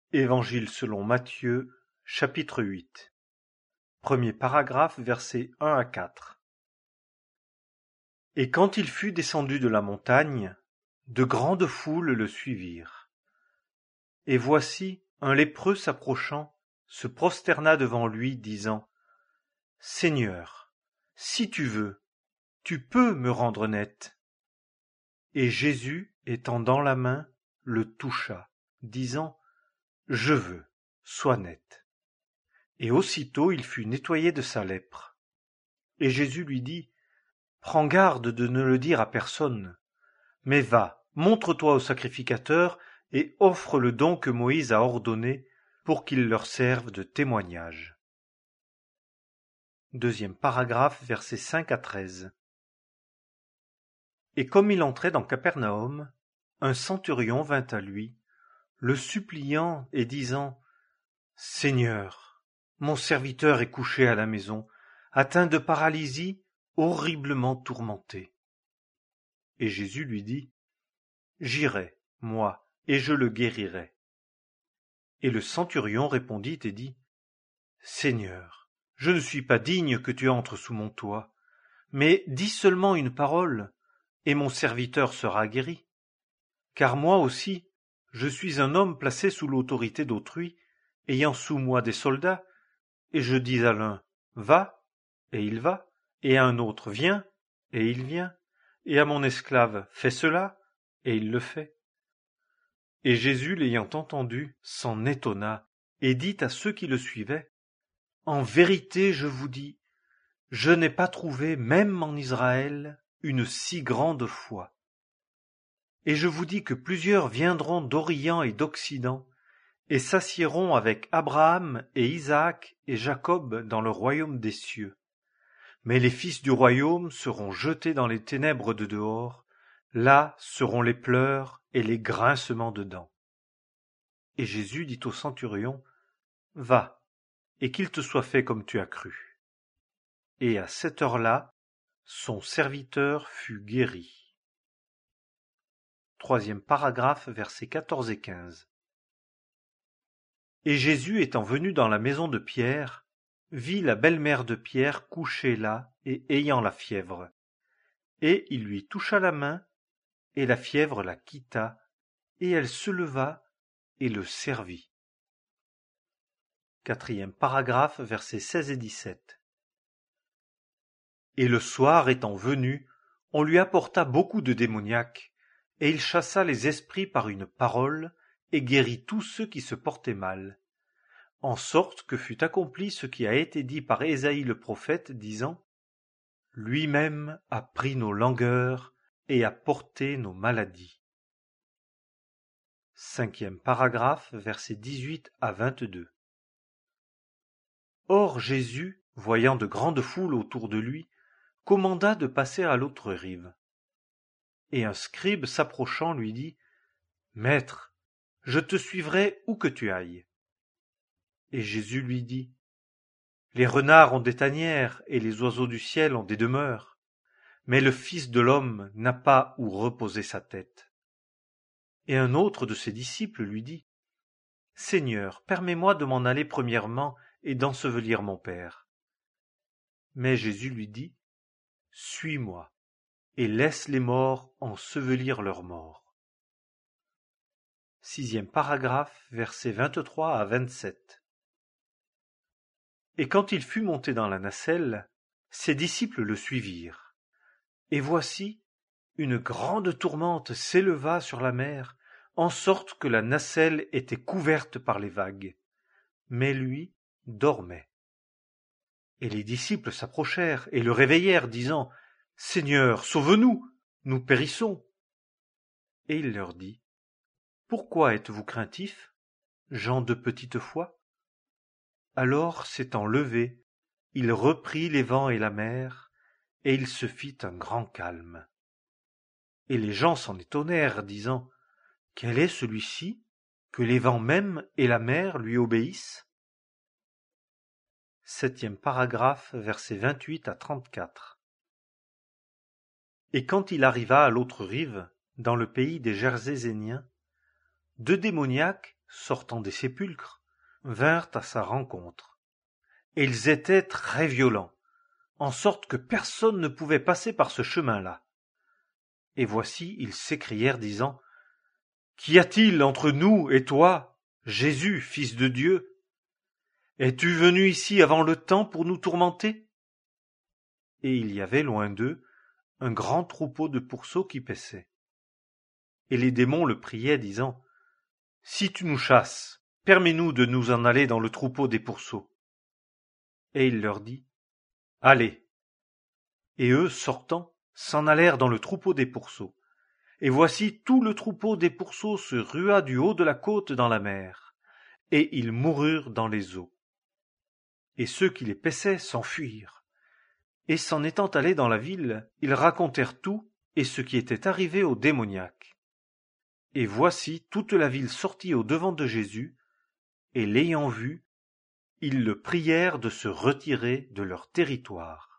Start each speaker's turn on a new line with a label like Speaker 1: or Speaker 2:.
Speaker 1: Évangile selon Matthieu, chapitre 8. Premier paragraphe, versets 1 à 4. Et quand il fut descendu de la montagne, de grandes foules le suivirent. Et voici, un lépreux s'approchant, se prosterna devant lui, disant : Seigneur, si tu veux, tu peux me rendre net. Et Jésus, étendant la main, le toucha, disant : Je veux, sois net. Et aussitôt il fut nettoyé de sa lèpre. Et Jésus lui dit : Prends garde de ne le dire à personne, mais va, montre-toi au sacrificateur et offre le don que Moïse a ordonné pour qu'il leur serve de témoignage. Deuxième paragraphe, versets 5 à 13. Et comme il entrait dans Capernaum, un centurion vint à lui, le suppliant et disant : Seigneur, mon serviteur est couché à la maison, atteint de paralysie, horriblement tourmenté. Et Jésus lui dit : J'irai, moi, et je le guérirai. Et le centurion répondit et dit : Seigneur, je ne suis pas digne que tu entres sous mon toit, mais dis seulement une parole, et mon serviteur sera guéri. Car moi aussi, je suis un homme placé sous l'autorité d'autrui, ayant sous moi des soldats, et je dis à l'un : Va, et il va, et à un autre : Viens, et il vient, et à mon esclave : Fais cela, et il le fait. Et Jésus, l'ayant entendu, s'en étonna, et dit à ceux qui le suivaient : En vérité, je vous dis, je n'ai pas trouvé, même en Israël, une si grande foi. Et je vous dis que plusieurs viendront d'Orient et d'Occident, et s'assiéront avec Abraham et Isaac et Jacob dans le royaume des cieux. Mais les fils du royaume seront jetés dans les ténèbres de dehors, là seront les pleurs et les grincements de dents. Et Jésus dit au centurion : Va, et qu'il te soit fait comme tu as cru. Et à cette heure-là, son serviteur fut guéri. Troisième paragraphe, versets 14 et 15. Et Jésus, étant venu dans la maison de Pierre, vit la belle-mère de Pierre couchée là et ayant la fièvre. Et il lui toucha la main, et la fièvre la quitta, et elle se leva et le servit. Quatrième paragraphe, versets 16 et 17. Et le soir étant venu, on lui apporta beaucoup de démoniaques, et il chassa les esprits par une parole, et guérit tous ceux qui se portaient mal, en sorte que fut accompli ce qui a été dit par Ésaïe le prophète, disant : Lui-même a pris nos langueurs et a porté nos maladies. Cinquième paragraphe, versets 18 à 22. Or Jésus, voyant de grandes foules autour de lui, commanda de passer à l'autre rive. Et un scribe s'approchant lui dit : Maître, je te suivrai où que tu ailles. Et Jésus lui dit : Les renards ont des tanières et les oiseaux du ciel ont des demeures, mais le Fils de l'homme n'a pas où reposer sa tête. Et un autre de ses disciples lui dit : Seigneur, permets-moi de m'en aller premièrement et d'ensevelir mon Père. Mais Jésus lui dit : Suis-moi, et laisse les morts ensevelir leurs morts. Sixième paragraphe, versets 23 à 27. Et quand il fut monté dans la nacelle, ses disciples le suivirent. Et voici, une grande tourmente s'éleva sur la mer, en sorte que la nacelle était couverte par les vagues. Mais lui dormait. Et les disciples s'approchèrent et le réveillèrent, disant : Seigneur, sauve-nous, nous périssons. Et il leur dit : Pourquoi êtes-vous craintifs, gens de petite foi ? Alors, s'étant levé, il reprit les vents et la mer, et il se fit un grand calme. Et les gens s'en étonnèrent, disant : Quel est celui-ci, que les vents même et la mer lui obéissent ? Septième paragraphe, versets 28 à 34. Et quand il arriva à l'autre rive, dans le pays des Gerzéséniens, deux démoniaques sortant des sépulcres, vinrent à sa rencontre. Et ils étaient très violents, en sorte que personne ne pouvait passer par ce chemin-là. Et voici, ils s'écrièrent, disant: Qu'y a-t-il entre nous et toi, Jésus, fils de Dieu? Es-tu venu ici avant le temps pour nous tourmenter? Et il y avait loin d'eux un grand troupeau de pourceaux qui paissaient. Et les démons le priaient, disant: Si tu nous chasses, permets-nous de nous en aller dans le troupeau des pourceaux. Et il leur dit: Allez. Et eux, sortant, s'en allèrent dans le troupeau des pourceaux. Et voici, tout le troupeau des pourceaux se rua du haut de la côte dans la mer, et ils moururent dans les eaux. Et ceux qui les paissaient s'enfuirent. Et s'en étant allés dans la ville, ils racontèrent tout et ce qui était arrivé au démoniaque. Et voici, toute la ville sortit au devant de Jésus, et l'ayant vu, ils le prièrent de se retirer de leur territoire.